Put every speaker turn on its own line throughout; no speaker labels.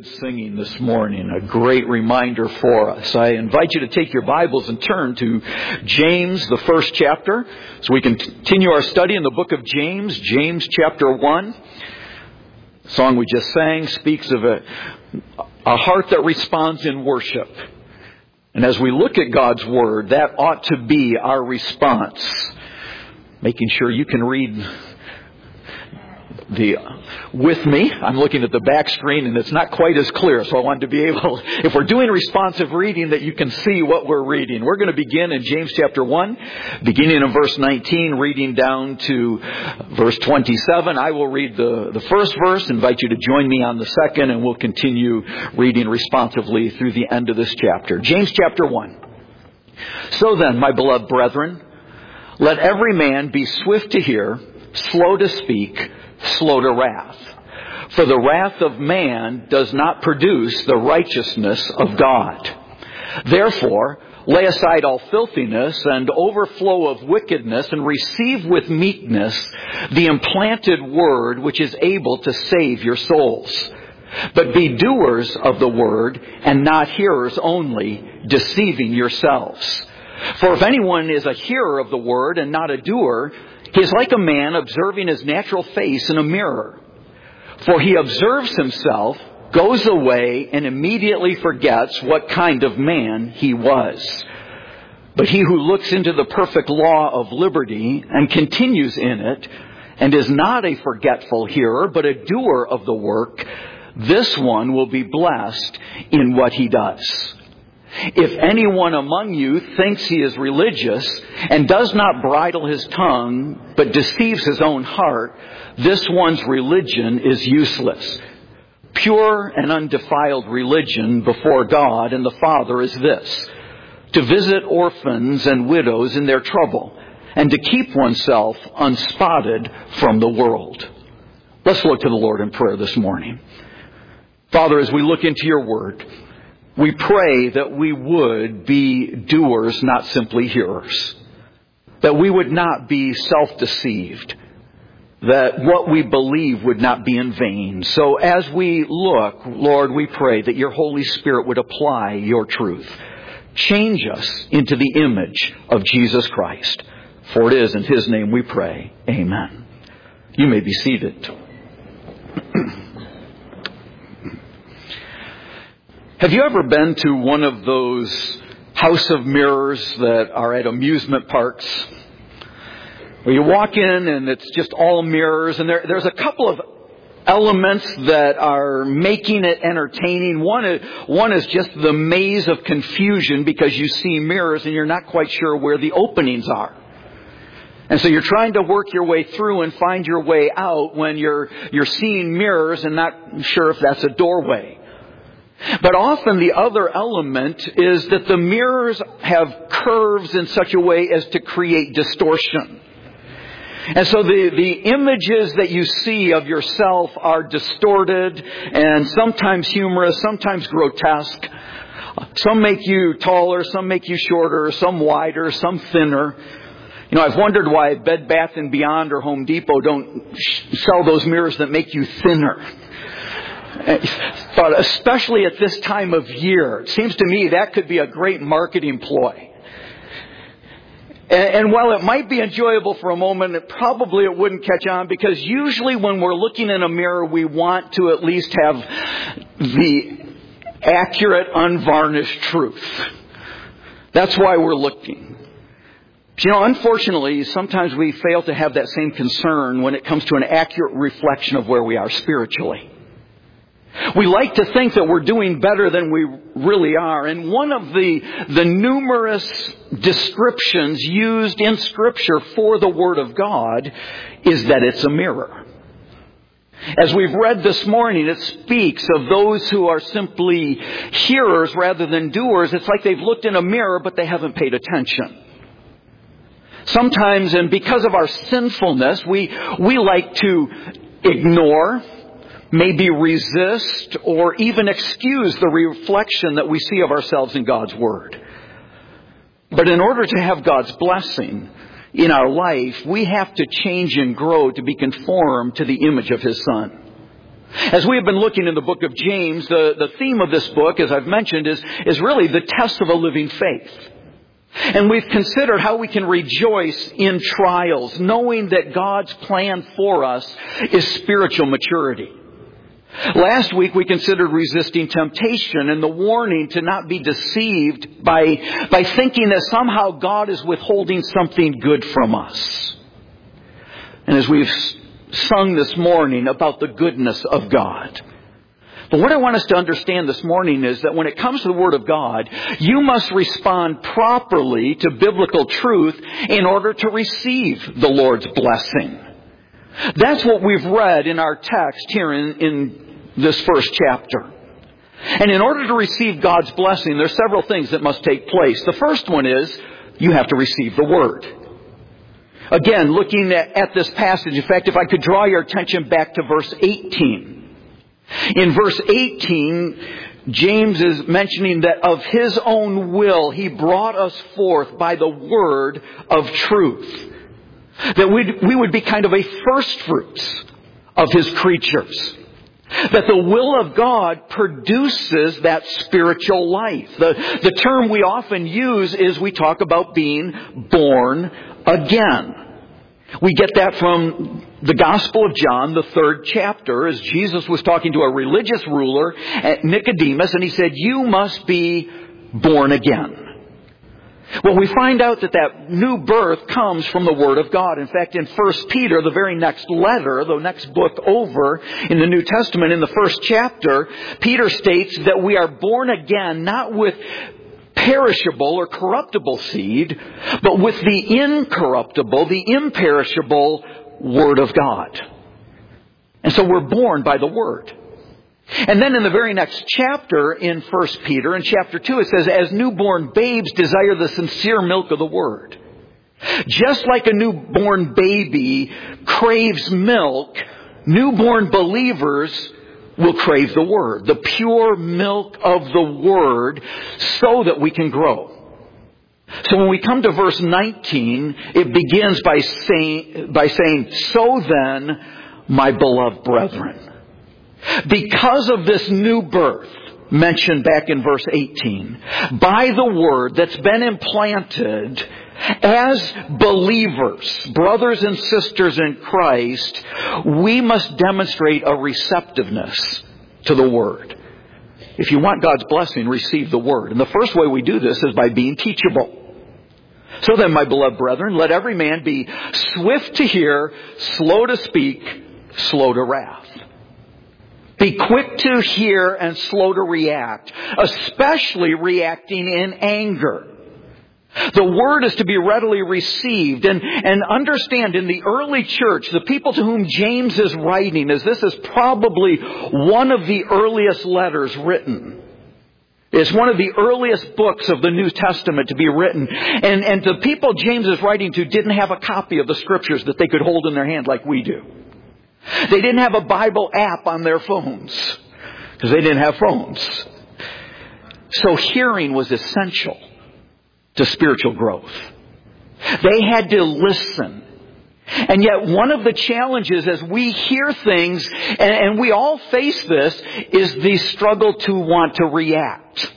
good singing this morning, a great reminder for us. I invite you to take your Bibles and turn to James, the first chapter, so we can continue our study in the book of James, James chapter 1. The song we just sang speaks of a heart that responds in worship. And as we look at God's Word, that ought to be our response. Making sure you can read with me. I'm looking at the back screen and it's not quite as clear, so I wanted to be able, if we're doing responsive reading, that you can see what we're reading. We're going to begin in James chapter 1, beginning in verse 19, reading down to verse 27. I will read the first verse, invite you to join me on the second, and we'll continue reading responsively through the end of this chapter. James chapter 1. So then, my beloved brethren, let every man be swift to hear, slow to speak, slow to wrath. For the wrath of man does not produce the righteousness of God. Therefore, lay aside all filthiness and overflow of wickedness, and receive with meekness the implanted word which is able to save your souls. But be doers of the word, and not hearers only, deceiving yourselves. For if anyone is a hearer of the word and not a doer, he is like a man observing his natural face in a mirror. For he observes himself, goes away, and immediately forgets what kind of man he was. But he who looks into the perfect law of liberty and continues in it, and is not a forgetful hearer, but a doer of the work, this one will be blessed in what he does. If anyone among you thinks he is religious and does not bridle his tongue, but deceives his own heart, this one's religion is useless. Pure and undefiled religion before God and the Father is this: to visit orphans and widows in their trouble, and to keep oneself unspotted from the world. Let's look to the Lord in prayer this morning. Father, as we look into your word, we pray that we would be doers, not simply hearers. That we would not be self-deceived. That what we believe would not be in vain. So as we look, Lord, we pray that your Holy Spirit would apply your truth. Change us into the image of Jesus Christ. For it is in his name we pray. Amen. You may be seated. Have you ever been to one of those house of mirrors that are at amusement parks? Where you walk in and it's just all mirrors, and there's a couple of elements that are making it entertaining. One is just the maze of confusion because you see mirrors and you're not quite sure where the openings are. And so you're trying to work your way through and find your way out when you're seeing mirrors and not sure if that's a doorway. But often the other element is that the mirrors have curves in such a way as to create distortion. And so the images that you see of yourself are distorted and sometimes humorous, sometimes grotesque. Some make you taller, some make you shorter, some wider, some thinner. You know, I've wondered why Bed Bath & Beyond or Home Depot don't sell those mirrors that make you thinner. But especially at this time of year, it seems to me that could be a great marketing ploy. And while it might be enjoyable for a moment, it wouldn't catch on, because usually when we're looking in a mirror, we want to at least have the accurate, unvarnished truth. That's why we're looking. You know, unfortunately, sometimes we fail to have that same concern when it comes to an accurate reflection of where we are spiritually. We like to think that we're doing better than we really are. And one of the numerous descriptions used in Scripture for the Word of God is that it's a mirror. As we've read this morning, it speaks of those who are simply hearers rather than doers. It's like they've looked in a mirror, but they haven't paid attention. Sometimes, and because of our sinfulness, we like to ignore, maybe resist, or even excuse the reflection that we see of ourselves in God's Word. But in order to have God's blessing in our life, we have to change and grow to be conformed to the image of His Son. As we have been looking in the book of James, the theme of this book, as I've mentioned, is really the test of a living faith. And we've considered how we can rejoice in trials, knowing that God's plan for us is spiritual maturity. Last week we considered resisting temptation and the warning to not be deceived by thinking that somehow God is withholding something good from us. And as we've sung this morning about the goodness of God. But what I want us to understand this morning is that when it comes to the Word of God, you must respond properly to biblical truth in order to receive the Lord's blessing. That's what we've read in our text here in this first chapter. And in order to receive God's blessing, there's several things that must take place. The first one is you have to receive the Word. Again, looking at this passage, in fact, if I could draw your attention back to verse 18. In verse 18, James is mentioning that of His own will, He brought us forth by the word of truth. That we would be kind of a first fruits of His creatures. That the will of God produces that spiritual life. The term we often use is we talk about being born again. We get that from the Gospel of John, the 3rd chapter, as Jesus was talking to a religious ruler, Nicodemus, and He said, "You must be born again." Well, we find out that new birth comes from the Word of God. In fact, in 1 Peter, the very next letter, the next book over in the New Testament, in the 1st chapter, Peter states that we are born again not with perishable or corruptible seed, but with the incorruptible, the imperishable Word of God. And so we're born by the Word. And then in the very next chapter in 1 Peter, in chapter 2, it says, "As newborn babes desire the sincere milk of the Word." Just like a newborn baby craves milk, newborn believers will crave the Word, the pure milk of the Word, so that we can grow. So when we come to verse 19, it begins by saying, "So then, my beloved brethren." Because of this new birth mentioned back in verse 18, by the Word that's been implanted, as believers, brothers and sisters in Christ, we must demonstrate a receptiveness to the Word. If you want God's blessing, receive the Word. And the first way we do this is by being teachable. So then, my beloved brethren, let every man be swift to hear, slow to speak, slow to wrath. Be quick to hear and slow to react, especially reacting in anger. The Word is to be readily received. And understand, in the early church, the people to whom James is writing, as this is probably one of the earliest letters written. It's one of the earliest books of the New Testament to be written. And the people James is writing to didn't have a copy of the Scriptures that they could hold in their hand like we do. They didn't have a Bible app on their phones, because they didn't have phones. So hearing was essential to spiritual growth. They had to listen. And yet one of the challenges as we hear things, and we all face this, is the struggle to want to react.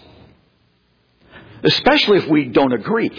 Especially if we don't agree.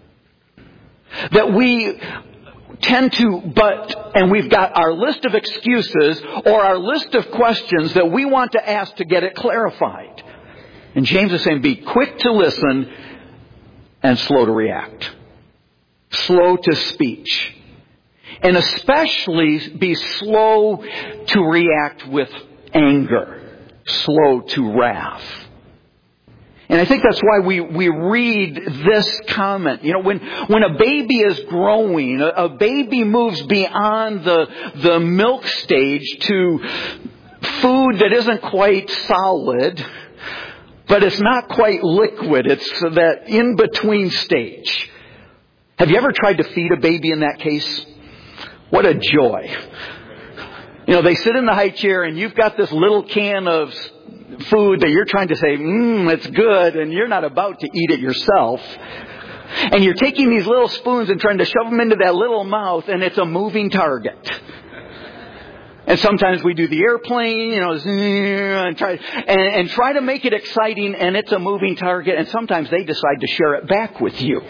That we tend to, and we've got our list of excuses or our list of questions that we want to ask to get it clarified. And James is saying, be quick to listen and slow to react. Slow to speech. And especially be slow to react with anger. Slow to wrath. And I think that's why we read this comment. You know, when a baby is growing, a baby moves beyond the milk stage to food that isn't quite solid, but it's not quite liquid. It's that in-between stage. Have you ever tried to feed a baby in that case? What a joy. You know, they sit in the high chair and you've got this little can of food that you're trying to say, it's good, and you're not about to eat it yourself. And you're taking these little spoons and trying to shove them into that little mouth, and it's a moving target. And sometimes we do the airplane, and try to make it exciting, and it's a moving target, and sometimes they decide to share it back with you.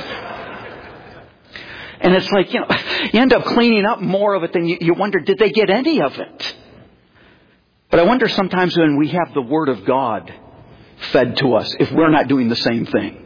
And it's like, you end up cleaning up more of it than you wonder, did they get any of it? But I wonder sometimes when we have the Word of God fed to us, if we're not doing the same thing.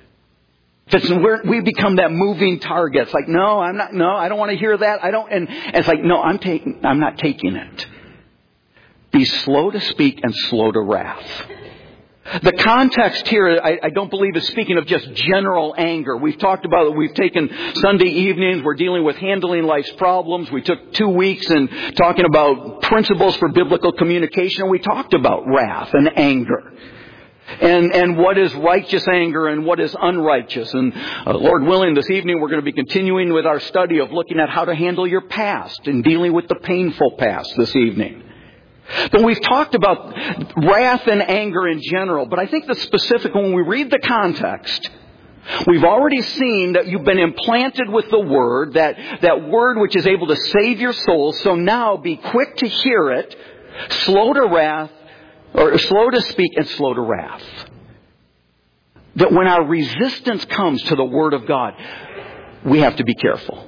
We become that moving target. It's like, no, I don't want to hear that. And it's like, no, I'm not taking it. Be slow to speak and slow to wrath. The context here, I don't believe, is speaking of just general anger. We've talked about it. We've taken Sunday evenings. We're dealing with handling life's problems. We took 2 weeks and talking about principles for biblical communication. And we talked about wrath and anger. And what is righteous anger and what is unrighteous. And Lord willing, this evening we're going to be continuing with our study of looking at how to handle your past and dealing with the painful past this evening. But we've talked about wrath and anger in general. But I think the specific, when we read the context, we've already seen that you've been implanted with the Word, that Word which is able to save your soul. So now be quick to hear it, slow to wrath, or slow to speak and slow to wrath. That when our resistance comes to the Word of God, we have to be careful.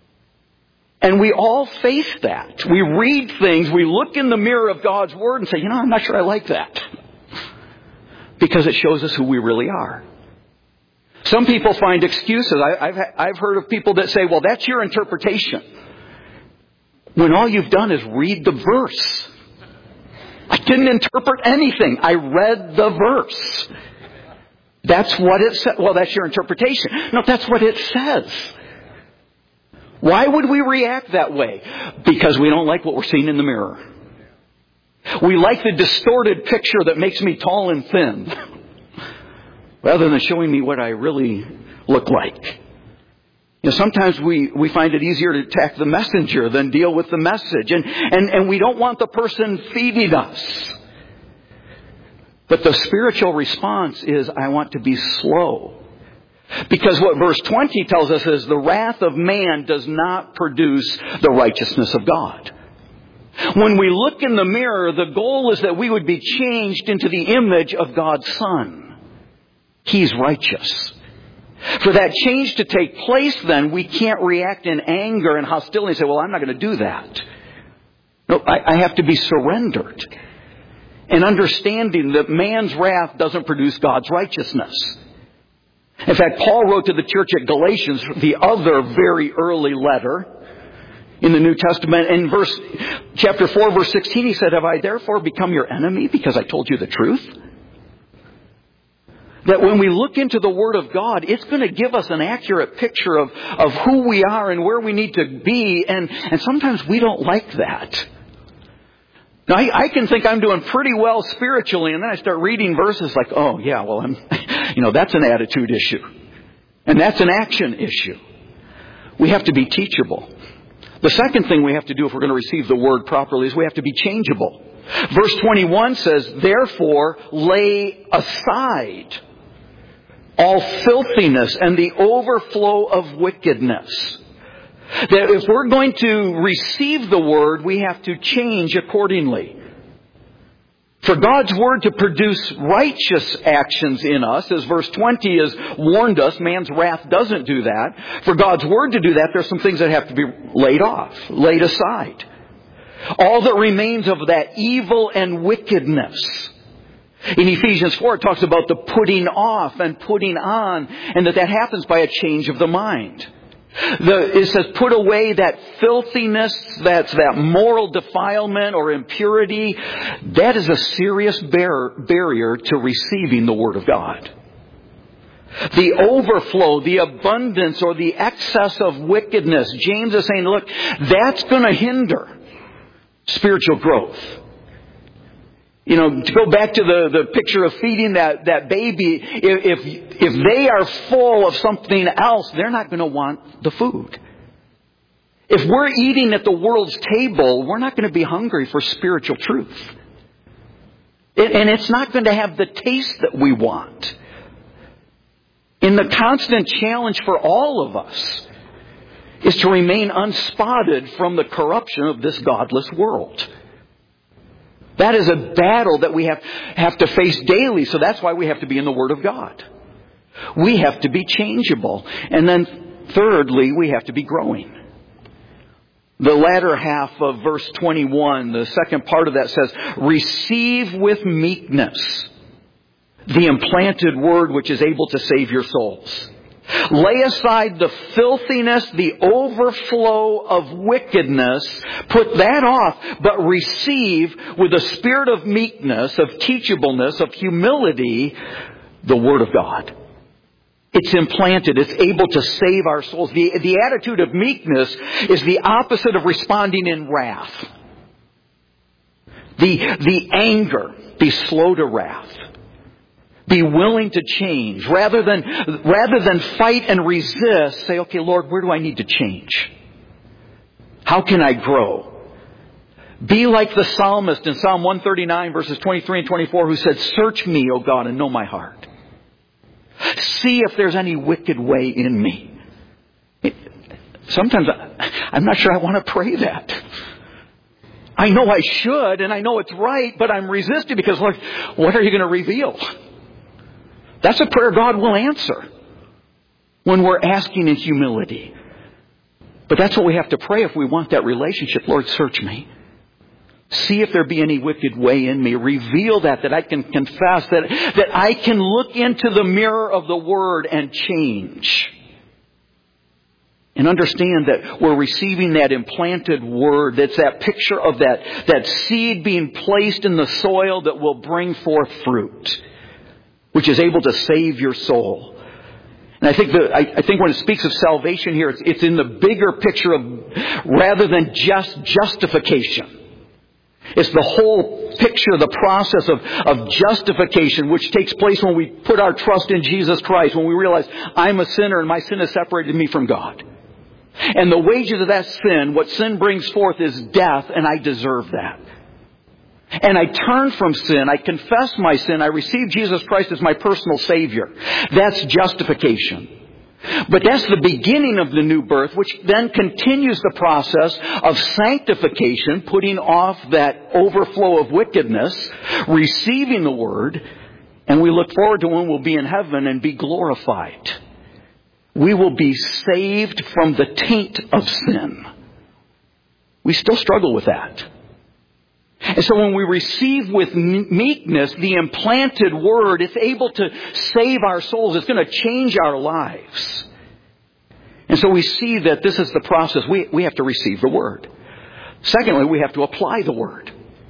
And we all face that. We read things, we look in the mirror of God's Word and say, I'm not sure I like that. Because it shows us who we really are. Some people find excuses. I've heard of people that say, well, that's your interpretation. When all you've done is read the verse. I didn't interpret anything. I read the verse. That's what it said. Well, that's your interpretation. No, that's what it says. Why would we react that way? Because we don't like what we're seeing in the mirror. We like the distorted picture that makes me tall and thin, rather than showing me what I really look like. Sometimes we find it easier to attack the messenger than deal with the message. And we don't want the person feeding us. But the spiritual response is, I want to be slow. Because what verse 20 tells us is the wrath of man does not produce the righteousness of God. When we look in the mirror, the goal is that we would be changed into the image of God's Son. He's righteous. For that change to take place, then, we can't react in anger and hostility and say, well, I'm not going to do that. No, I have to be surrendered. And understanding that man's wrath doesn't produce God's righteousness. In fact, Paul wrote to the church at Galatians, the other very early letter in the New Testament. In chapter 4, verse 16, he said, have I therefore become your enemy because I told you the truth? That when we look into the Word of God, it's going to give us an accurate picture of who we are and where we need to be. And sometimes we don't like that. Now, I can think I'm doing pretty well spiritually, and then I start reading verses like, oh, yeah, well, that's an attitude issue. And that's an action issue. We have to be teachable. The second thing we have to do if we're going to receive the Word properly is we have to be changeable. Verse 21 says, therefore, lay aside all filthiness and the overflow of wickedness. That if we're going to receive the Word, we have to change accordingly. For God's Word to produce righteous actions in us, as verse 20 has warned us, man's wrath doesn't do that. For God's Word to do that, there's some things that have to be laid aside. All that remains of that evil and wickedness. In Ephesians 4, it talks about the putting off and putting on, and that happens by a change of the mind. It says, put away that filthiness, that's that moral defilement or impurity. That is a serious barrier to receiving the Word of God. The overflow, the abundance, or the excess of wickedness. James is saying, look, that's going to hinder spiritual growth. To go back to the picture of feeding that baby, if they are full of something else, they're not going to want the food. If we're eating at the world's table, we're not going to be hungry for spiritual truth. And it's not going to have the taste that we want. And the constant challenge for all of us is to remain unspotted from the corruption of this godless world. That is a battle that we have to face daily, so that's why we have to be in the Word of God. We have to be changeable. And then thirdly, we have to be growing. The latter half of verse 21, the second part of that says, receive with meekness the implanted word which is able to save your souls. Lay aside the filthiness, the overflow of wickedness. Put that off, but receive with a spirit of meekness, of teachableness, of humility, the Word of God. It's implanted. It's able to save our souls. The attitude of meekness is the opposite of responding in wrath. The anger, be slow to wrath. Be willing to change. Rather than fight and resist, say, okay, Lord, where do I need to change? How can I grow? Be like the psalmist in Psalm 139 verses 23 and 24 who said, search me, O God, and know my heart. See if there's any wicked way in me. Sometimes I'm not sure I want to pray that. I know I should, and I know it's right, but I'm resisting because, Lord, what are you going to reveal? That's a prayer God will answer when we're asking in humility. But that's what we have to pray if we want that relationship. Lord, search me. See if there be any wicked way in me. Reveal that I can confess, that I can look into the mirror of the Word and change. And understand that we're receiving that implanted Word. That's that picture of that seed being placed in the soil that will bring forth fruit, which is able to save your soul. And I think when it speaks of salvation here, it's in the bigger picture of rather than just justification. It's the whole picture, the process of justification, which takes place when we put our trust in Jesus Christ, when we realize I'm a sinner and my sin has separated me from God. And the wages of that sin, what sin brings forth, is death, and I deserve that. And I turn from sin, I confess my sin, I receive Jesus Christ as my personal Savior. That's justification. But that's the beginning of the new birth, which then continues the process of sanctification, putting off that overflow of wickedness, receiving the Word, and we look forward to when we'll be in heaven and be glorified. We will be saved from the taint of sin. We still struggle with that. And so when we receive with meekness the implanted Word, it's able to save our souls. It's going to change our lives. And so we see that this is the process. We have to receive the Word. Secondly, we have to apply the Word.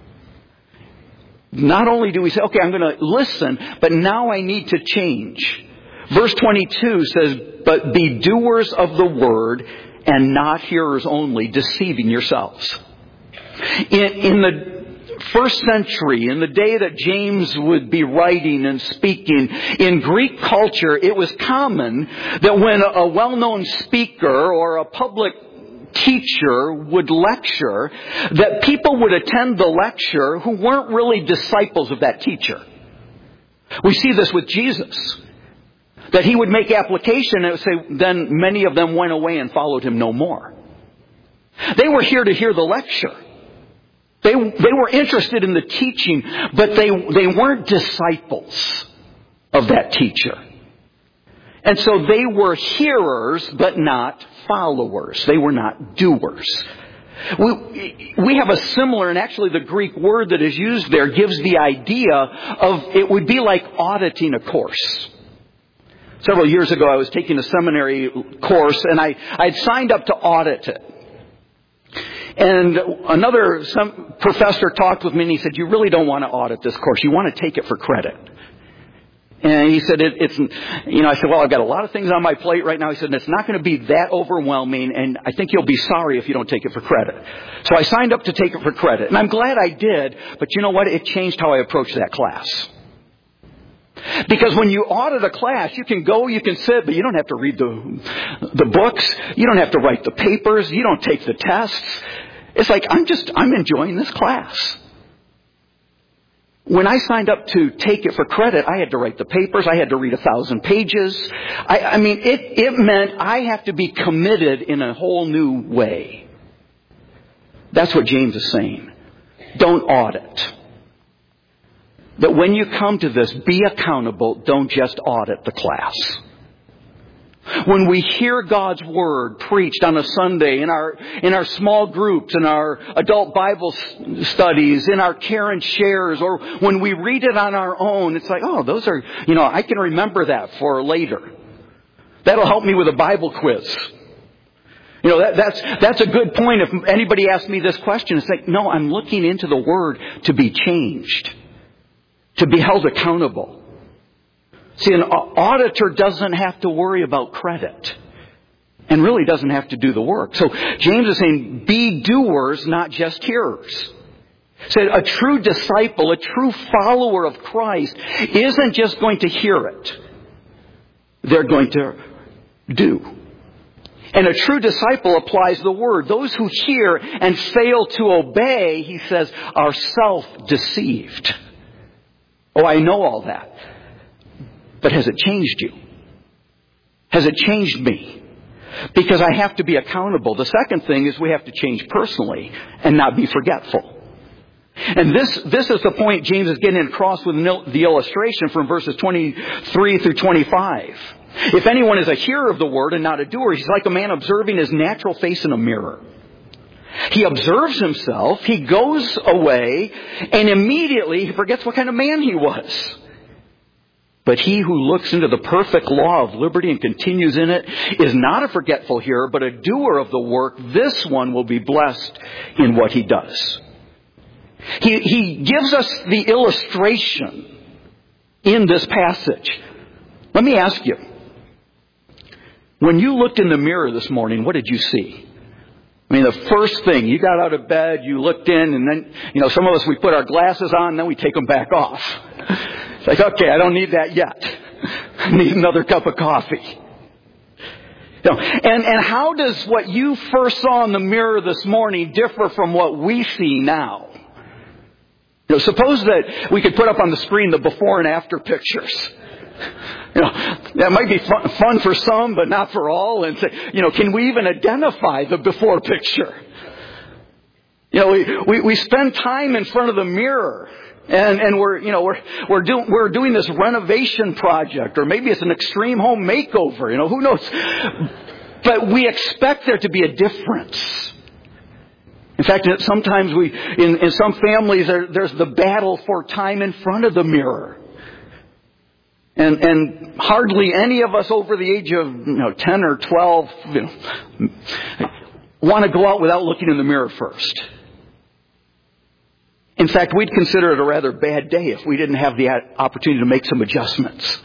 Not only do we say, okay, I'm going to listen, but now I need to change. Verse 22 says, but be doers of the Word and not hearers only, deceiving yourselves. In the first century, in the day that James would be writing and speaking, in Greek culture, it was common that when a well-known speaker or a public teacher would lecture, that people would attend the lecture who weren't really disciples of that teacher. We see this with Jesus. That He would make application and it would say, then many of them went away and followed Him no more. They were here to hear the lecture. They were interested in the teaching, but they weren't disciples of that teacher. And so they were hearers, but not followers. They were not doers. We have a similar, and actually the Greek word that is used there gives the idea of, it would be like auditing a course. Several years ago I was taking a seminary course and I'd signed up to audit it. And some professor talked with me and he said, you really don't want to audit this course. You want to take it for credit. And he said, I said, well, I've got a lot of things on my plate right now. He said, it's not going to be that overwhelming and I think you'll be sorry if you don't take it for credit. So I signed up to take it for credit. And I'm glad I did, but you know what? It changed how I approached that class. Because when you audit a class, you can go, you can sit, but you don't have to read the books. You don't have to write the papers. You don't take the tests. It's like, I'm enjoying this class.
When I signed up to take it for credit, I had to write the papers. I had to read 1,000 pages. It meant I have to be committed in a whole new way. That's what James is saying. Don't audit. That when you come to this, be accountable. Don't just audit the class. When we hear God's Word preached on a Sunday in our small groups, in our adult Bible studies, in our care and shares, or when we read it on our own, it's like, oh, those are, I can remember that for later. That'll help me with a Bible quiz. That's a good point. If anybody asks me this question, it's like, no, I'm looking into the Word to be changed, to be held accountable. See, an auditor doesn't have to worry about credit and really doesn't have to do the work. So James is saying, be doers, not just hearers. Said a true disciple, a true follower of Christ isn't just going to hear it. They're going to do. And a true disciple applies the word. Those who hear and fail to obey, he says, are self-deceived. Oh, I know all that. But has it changed you? Has it changed me? Because I have to be accountable. The second thing is we have to change personally and not be forgetful. And this is the point James is getting across with the illustration from verses 23 through 25. If anyone is a hearer of the word and not a doer, he's like a man observing his natural face in a mirror. He observes himself, he goes away, and immediately he forgets what kind of man he was. But he who looks into the perfect law of liberty and continues in it is not a forgetful hearer, but a doer of the work. This one will be blessed in what he does. He gives us the illustration in this passage. Let me ask you, when you looked in the mirror this morning, what did you see? The first thing, you got out of bed, you looked in, and then, some of us, we put our glasses on, and then we take them back off. It's like, okay, I don't need that yet. I need another cup of coffee. And how does what you first saw in the mirror this morning differ from what we see now? Suppose that we could put up on the screen the before and after pictures. That might be fun for some, but not for all. And say, can we even identify the before picture? We spend time in front of the mirror. And we're doing this renovation project, or maybe it's an extreme home makeover, who knows? But we expect there to be a difference. In fact, sometimes in some families, there's the battle for time in front of the mirror. And hardly any of us over the age of 10 or 12 want to go out without looking in the mirror first. In fact, we'd consider it a rather bad day if we didn't have the opportunity to make some adjustments.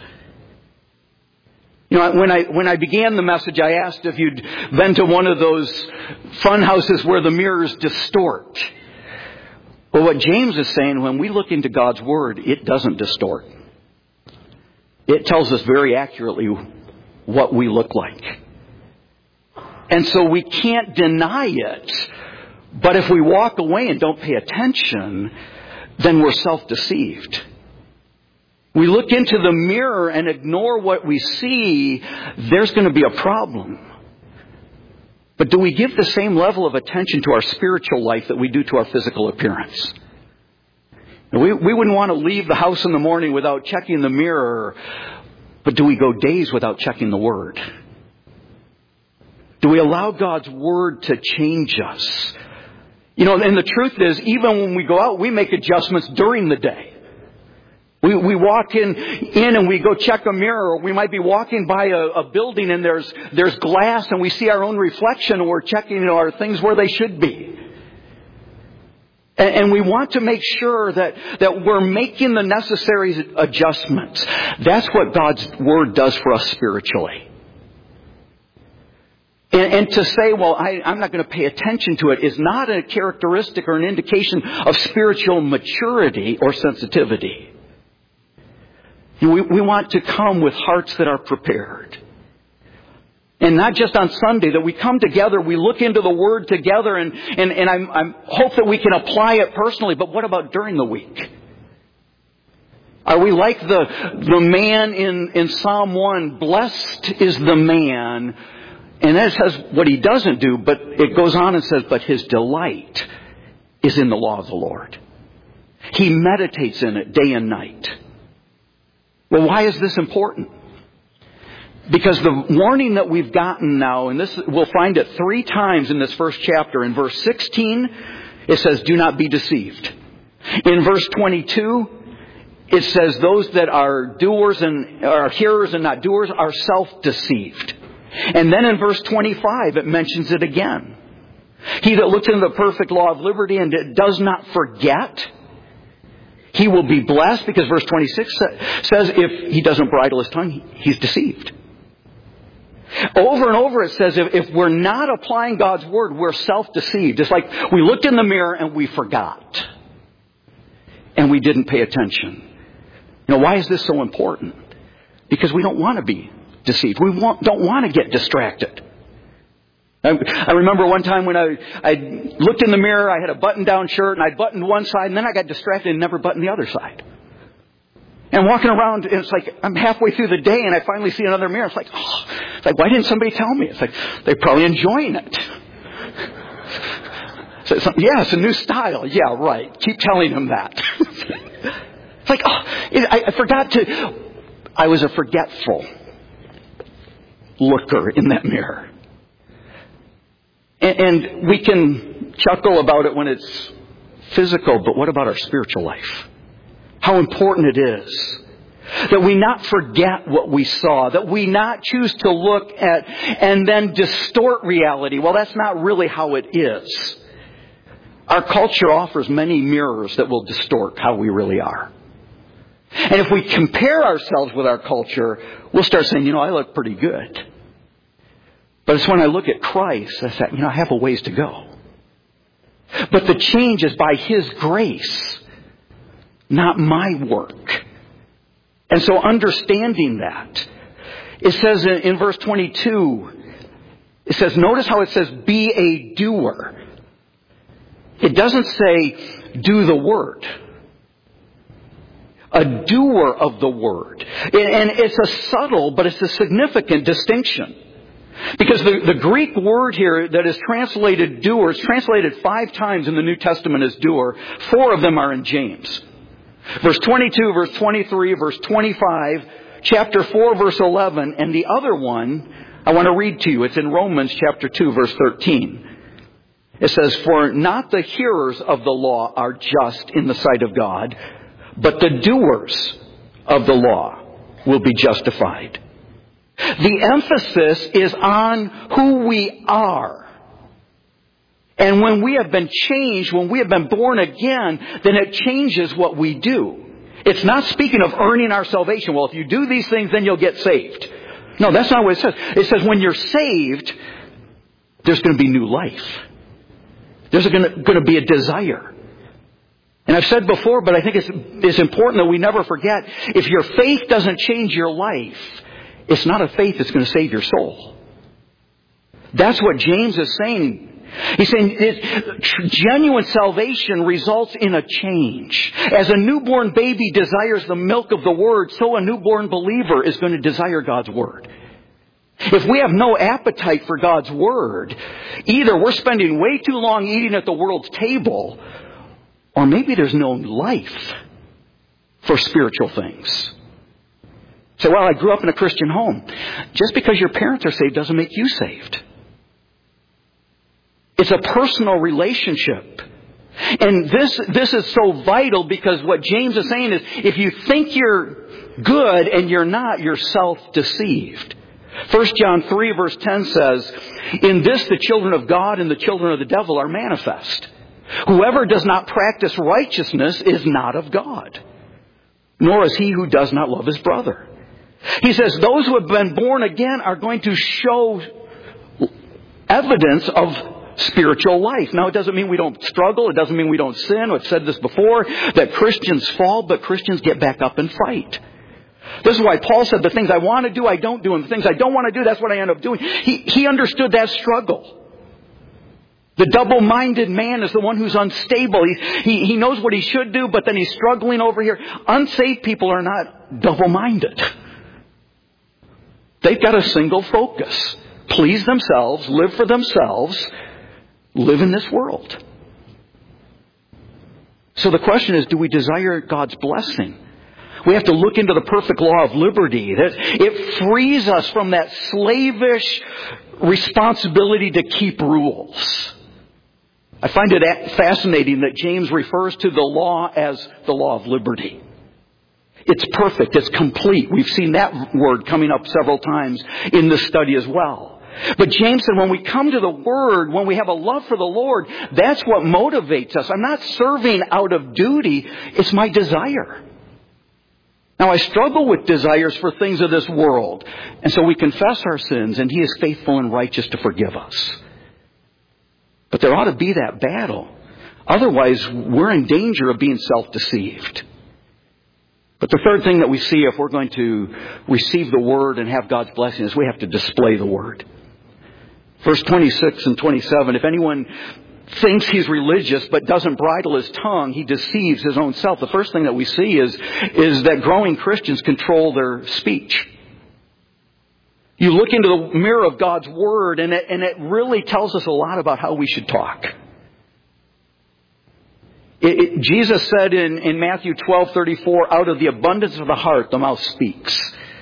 When I began the message, I asked if you'd been to one of those fun houses where the mirrors distort. Well, what James is saying, when we look into God's Word, it doesn't distort. It tells us very accurately what we look like. And so we can't deny it. But if we walk away and don't pay attention, then we're self-deceived. We look into the mirror and ignore what we see, there's going to be a problem. But do we give the same level of attention to our spiritual life that we do to our physical appearance? We wouldn't want to leave the house in the morning without checking the mirror, but do we go days without checking the Word? Do we allow God's Word to change us? And the truth is, even when we go out, we make adjustments during the day. We walk in and we go check a mirror. Or we might be walking by a building and there's glass and we see our own reflection and we're checking, are things where they should be. And we want to make sure that we're making the necessary adjustments. That's what God's Word does for us spiritually. And to say, well, I'm not going to pay attention to it is not a characteristic or an indication of spiritual maturity or sensitivity. We want to come with hearts that are prepared. And not just on Sunday, that we come together, we look into the Word together, and I hope that we can apply it personally. But what about during the week? Are we like the man in Psalm 1, blessed is the man, and that says what he doesn't do, but it goes on and says, but his delight is in the law of the Lord. He meditates in it day and night. Well, why is this important? Because the warning that we've gotten now, and this we'll find it 3 times in this first chapter. In verse 16, it says, do not be deceived. In verse 22, it says those that are doers and are hearers and not doers are self-deceived. And then in verse 25, it mentions it again. He that looks into the perfect law of liberty and does not forget, he will be blessed, because verse 26 says if he doesn't bridle his tongue, he's deceived. Over and over it says if we're not applying God's Word, we're self-deceived. It's like we looked in the mirror and we forgot. And we didn't pay attention. You know, why is this so important? Because we don't want to be deceived. We don't want to get distracted. I remember one time when I looked in the mirror, I had a button-down shirt, and I buttoned one side, and then I got distracted and never buttoned the other side. And walking around, and it's like I'm halfway through the day, and I finally see another mirror. It's like, why didn't somebody tell me? It's like, they're probably enjoying it. So it's a new style. Yeah, right. Keep telling them that. It's like, I forgot to... I was a forgetful looker in that mirror. And we can chuckle about it when it's physical, but what about our spiritual life? How important it is that we not forget what we saw, that we not choose to look at and then distort reality. Well, that's not really how it is. Our culture offers many mirrors that will distort how we really are. And if we compare ourselves with our culture, we'll start saying, I look pretty good. But it's when I look at Christ, I say, I have a ways to go. But the change is by His grace, not my work. And so understanding that, it says in verse 22, it says, notice how it says, be a doer. It doesn't say, do the word. A doer of the word. And it's a subtle, but it's a significant distinction. Because the Greek word here that is translated doer is translated 5 times in the New Testament as doer. 4 of them are in James. Verse 22, verse 23, verse 25, chapter 4, verse 11, and the other one I want to read to you. It's in Romans chapter 2, verse 13. It says, for not the hearers of the law are just in the sight of God, but the doers of the law will be justified. The emphasis is on who we are. And when we have been changed, when we have been born again, then it changes what we do. It's not speaking of earning our salvation. Well, if you do these things, then you'll get saved. No, that's not what it says. It says when you're saved, there's going to be new life. There's going to be a desire. And I've said before, but I think it's important that we never forget, if your faith doesn't change your life, it's not a faith that's going to save your soul. That's what James is saying. He's saying genuine salvation results in a change. As a newborn baby desires the milk of the Word, so a newborn believer is going to desire God's Word. If we have no appetite for God's Word, either we're spending way too long eating at the world's table, or maybe there's no life for spiritual things. Say, well, I grew up in a Christian home. Just because your parents are saved doesn't make you saved. It's a personal relationship. And this is so vital, because what James is saying is, if you think you're good and you're not, you're self-deceived. 1 John 3 verse 10 says, in this the children of God and the children of the devil are manifest. Whoever does not practice righteousness is not of God, nor is he who does not love his brother. He says those who have been born again are going to show evidence of spiritual life. Now, it doesn't mean we don't struggle. It doesn't mean we don't sin. I've said this before, that Christians fall, but Christians get back up and fight. This is why Paul said, the things I want to do, I don't do. And the things I don't want to do, that's what I end up doing. He understood that struggle. The double-minded man is the one who's unstable. He knows what he should do, but then he's struggling over here. Unsaved people are not double-minded. They've got a single focus. Please themselves, live for themselves, live in this world. So the question is, do we desire God's blessing? We have to look into the perfect law of liberty. That it frees us from that slavish responsibility to keep rules. I find it fascinating that James refers to the law as the law of liberty. It's perfect. It's complete. We've seen that word coming up several times in this study as well. But James said when we come to the Word, when we have a love for the Lord, that's what motivates us. I'm not serving out of duty. It's my desire. Now, I struggle with desires for things of this world. And so we confess our sins, and He is faithful and righteous to forgive us. But there ought to be that battle. Otherwise, we're in danger of being self-deceived. But the third thing that we see if we're going to receive the Word and have God's blessing is we have to display the Word. Verse 26 and 27, if anyone thinks he's religious but doesn't bridle his tongue, he deceives his own self. The first thing that we see is that growing Christians control their speech. You look into the mirror of God's Word and it really tells us a lot about how we should talk. Jesus said in Matthew 12:34, out of the abundance of the heart, the mouth speaks.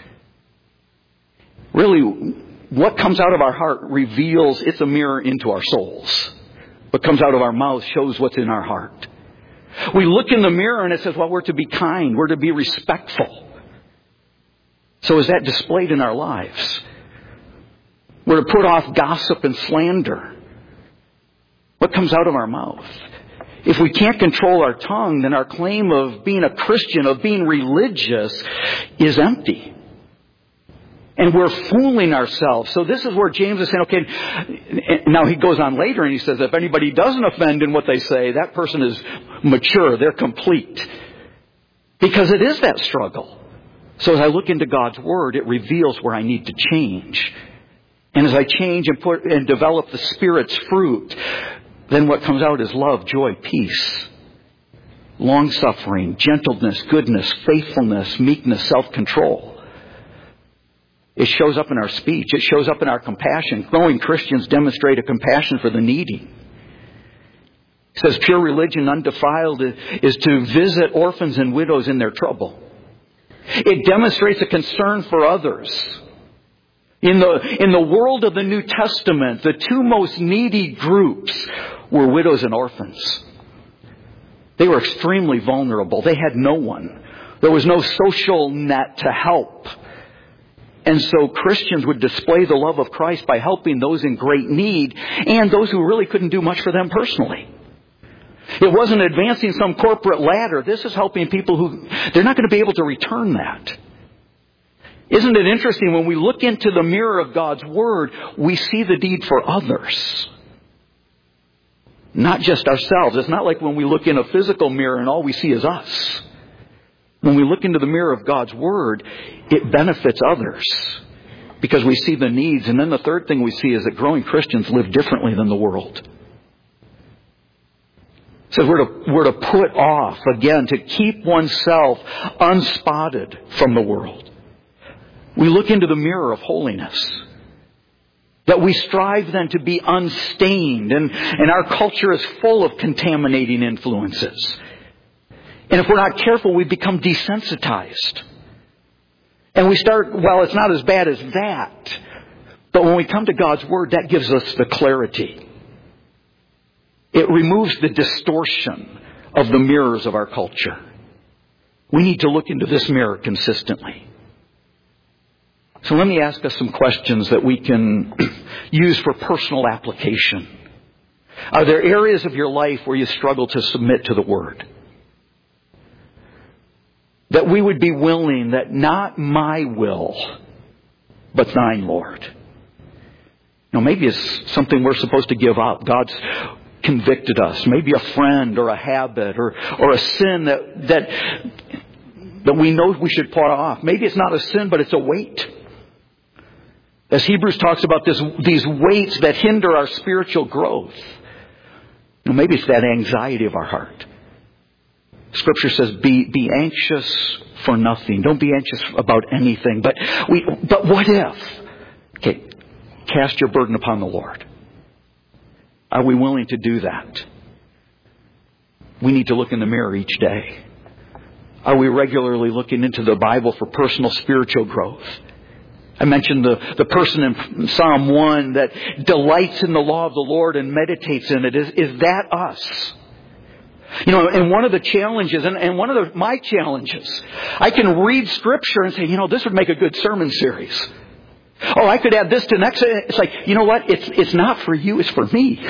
Really, what comes out of our heart reveals, it's a mirror into our souls. What comes out of our mouth shows what's in our heart. We look in the mirror and it says, well, we're to be kind. We're to be respectful. So is that displayed in our lives? We're to put off gossip and slander. What comes out of our mouth? If we can't control our tongue, then our claim of being a Christian, of being religious, is empty. And we're fooling ourselves. So this is where James is saying, okay, now he goes on later and he says, if anybody doesn't offend in what they say, that person is mature, they're complete. Because it is that struggle. So as I look into God's Word, it reveals where I need to change. And as I change and develop the Spirit's fruit, then what comes out is love, joy, peace, long-suffering, gentleness, goodness, faithfulness, meekness, self-control. It shows up in our speech. It shows up in our compassion. Growing Christians demonstrate a compassion for the needy. It says pure religion, undefiled, is to visit orphans and widows in their trouble. It demonstrates a concern for others. In the world of the New Testament, the two most needy groups were widows and orphans. They were extremely vulnerable. They had no one. There was no social net to help. And so Christians would display the love of Christ by helping those in great need and those who really couldn't do much for them personally. It wasn't advancing some corporate ladder. This is helping people who, they're not going to be able to return that. Isn't it interesting when we look into the mirror of God's Word, we see the deed for others. Not just ourselves. It's not like when we look in a physical mirror and all we see is us. When we look into the mirror of God's Word, it benefits others because we see the needs. And then the third thing we see is that growing Christians live differently than the world. It says we're to put off, again, to keep oneself unspotted from the world. We look into the mirror of holiness. That we strive then to be unstained. And our culture is full of contaminating influences. And if we're not careful, we become desensitized. And we start, well, it's not as bad as that. But when we come to God's Word, that gives us the clarity. It removes the distortion of the mirrors of our culture. We need to look into this mirror consistently. So let me ask us some questions that we can use for personal application. Are there areas of your life where you struggle to submit to the Word? That we would be willing that not my will, but thine, Lord. Now maybe it's something we're supposed to give up. God's convicted us. Maybe a friend or a habit or a sin that we know we should put off. Maybe it's not a sin, but it's a weight. As Hebrews talks about these weights that hinder our spiritual growth. Maybe it's that anxiety of our heart. Scripture says, be anxious for nothing. Don't be anxious about anything. But what if? Okay, cast your burden upon the Lord. Are we willing to do that? We need to look in the mirror each day. Are we regularly looking into the Bible for personal spiritual growth? I mentioned the person in Psalm 1 that delights in the law of the Lord and meditates in it. Is that us? And one of the challenges, and one of my challenges, I can read Scripture and say, this would make a good sermon series. Oh, I could add this to next. It's like, you know what? It's not for you, it's for me.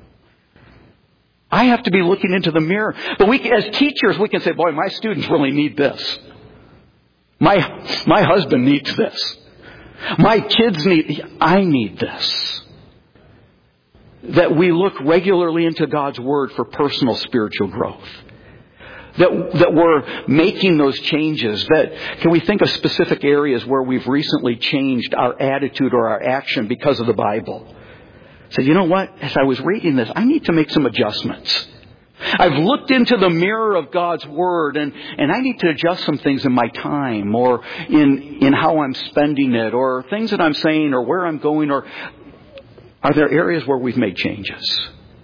I have to be looking into the mirror. But as teachers, we can say, boy, my students really need this. My husband needs this. My kids I need this. That we look regularly into God's Word for personal spiritual growth. That we're making those changes. Can we think of specific areas where we've recently changed our attitude or our action because of the Bible? Say, you know what? As I was reading this, I need to make some adjustments. I've looked into the mirror of God's Word and I need to adjust some things in my time or in how I'm spending it or things that I'm saying or where I'm going. Or are there areas where we've made changes?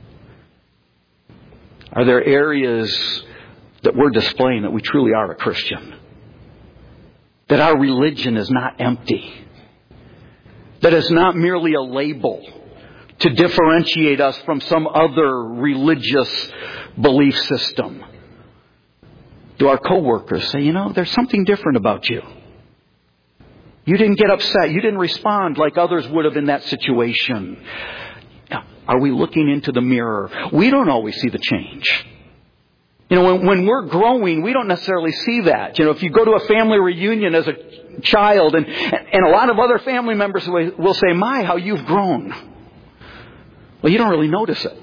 Are there areas that we're displaying that we truly are a Christian? That our religion is not empty? That it's not merely a label to differentiate us from some other religious belief system? Do our coworkers say, there's something different about you? You didn't get upset. You didn't respond like others would have in that situation. Are we looking into the mirror? We don't always see the change. When we're growing, we don't necessarily see that. If you go to a family reunion as a child and a lot of other family members will say, my, how you've grown. Well, you don't really notice it.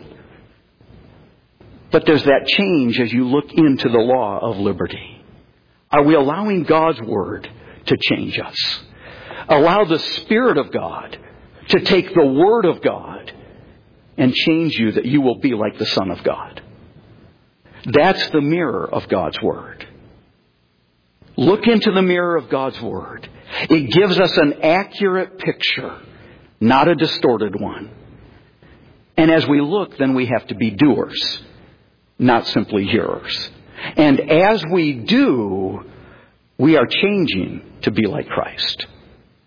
But there's that change as you look into the law of liberty. Are we allowing God's Word to change us? Allow the Spirit of God to take the Word of God and change you that you will be like the Son of God. That's the mirror of God's Word. Look into the mirror of God's Word. It gives us an accurate picture, not a distorted one. And as we look, then we have to be doers, not simply hearers. And as we do, we are changing to be like Christ.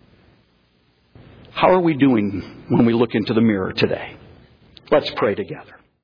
How are we doing when we look into the mirror today? Let's pray together.